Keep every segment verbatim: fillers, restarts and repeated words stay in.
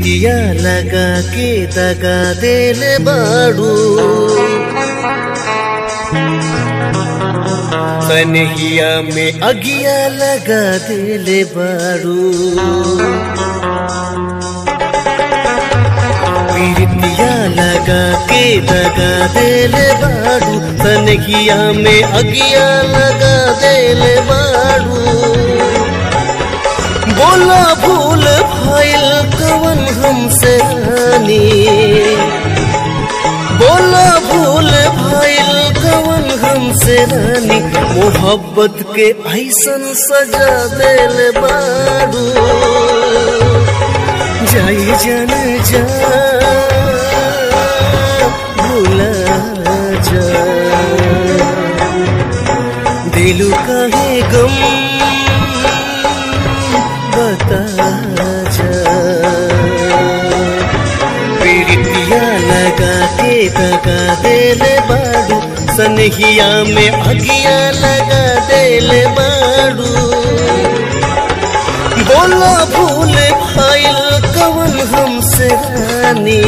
प्रीतिया लगा के दगा देले बाड़ू कन्हैया में अगिया लगा देले बाड़ू प्रीतिया लगा के दगा देले बाड़ू कन्हैया में अगिया लगा देले बाड़ू बोला भूल भइल कवन हमसे रानी बोला भूल भइल कवन हमसे रानी मोहब्बत के ऐसन सजा देले बाड़ू जाई जन जा भूला जा दिलू काहे गम बता जा प्रीतिया लगा के दगा देले बाड़ू सनहिया में अगिया लगा देले बाड़ू बोला भूल भइल कवन हमसे रानी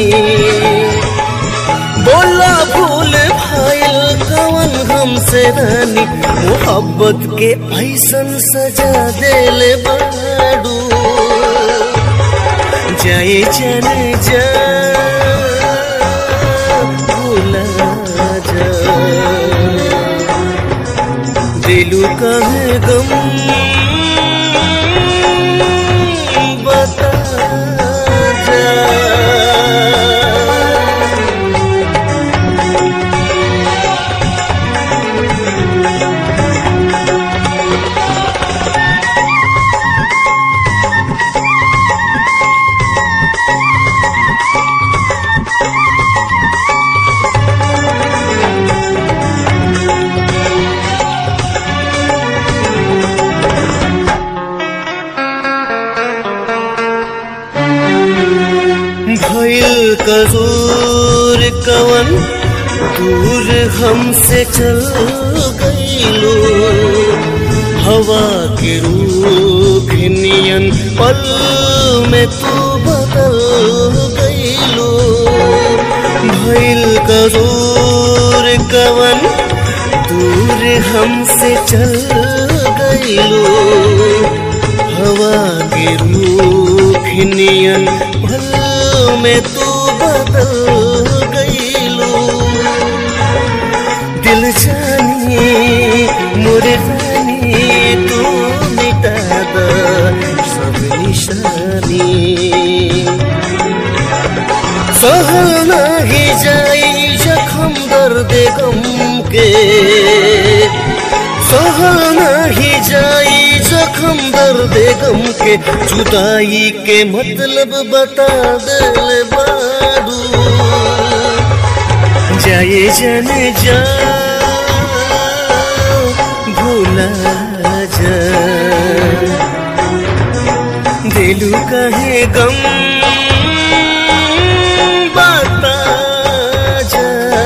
बोला भूल भइल कवन हमसे रानी मोहब्बत के ऐसन सजा देले बाड़ू जाए जन जा भूला जा दिलू काहे गम बता जा भइल कसूर कवन दूर हमसे चल गइलो हवा के रूख नियन पल में तू बदल गइलो भइल कसूर कवन दूर हमसे चल गइलो हवा के रूख नियन पल में तू बदल गइलो दिल जानी मोरे रानी तू मिटा द सब निशानी सहल नहीं जाई जख्म दर्द गम के सहल नहीं जाई जख्म दर्द गम के जुदाई के मतलब बता देले बाड़ू जाए जन जा भूला जा दिलू काहे गम बता जा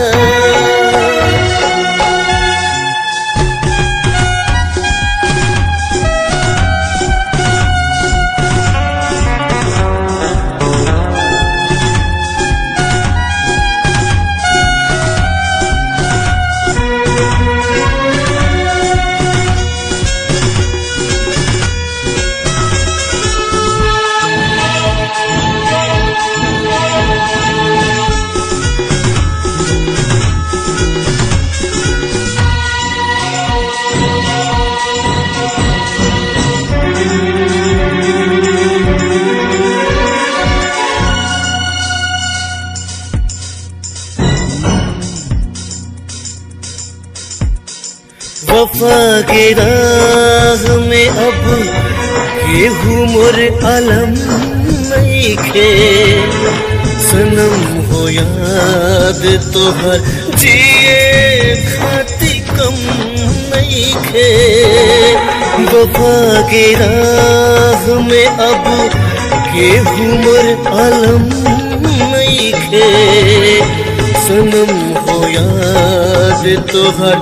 वफा के राह में अब केहू मोर अलम नइखे सनम हो याद तोहर जिए खाती कम नइखे वफा के राह में अब केहू मोर अलम नइखे सनम हो याद तोहर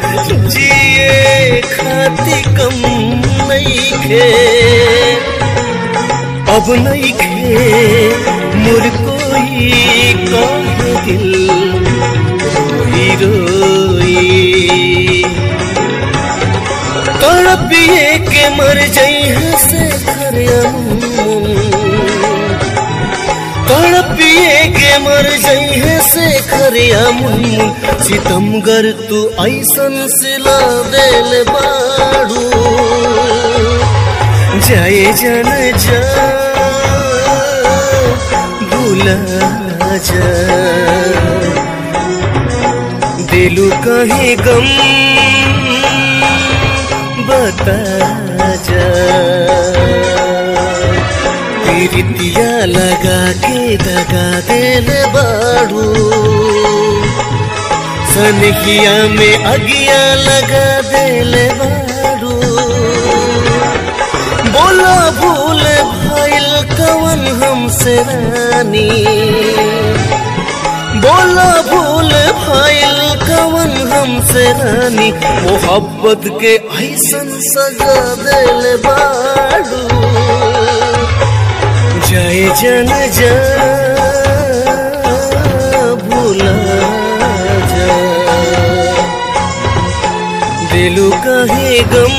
जिए खाती कम नइखे अब नहीं खे मुर कोई कहे दिल रोई रोई तड़पिए के मर जाई है से तड़पिए के मर जाई है से खरिया मुन सितमगर तू ऐसन सिला देल बाड़ू जाए जन जा भूला जा दिलू कहीं गम बता जा पीरितिया लगा के दगा देल बाड़ू सनहिया में अगिया लगा देल बाड़ू बोला भूल भइल कवन हमसे रानी बोला भूल भइल कवन हमसे रानी मोहब्बत के ऐसन सजा दिल बाड़ू जाए जन जा भूला जा दिलू कहे गम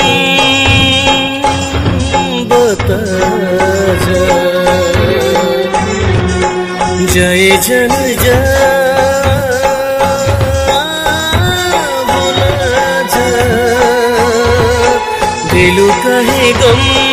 बता जा जय जन जा भूला जा दिलू कहे गम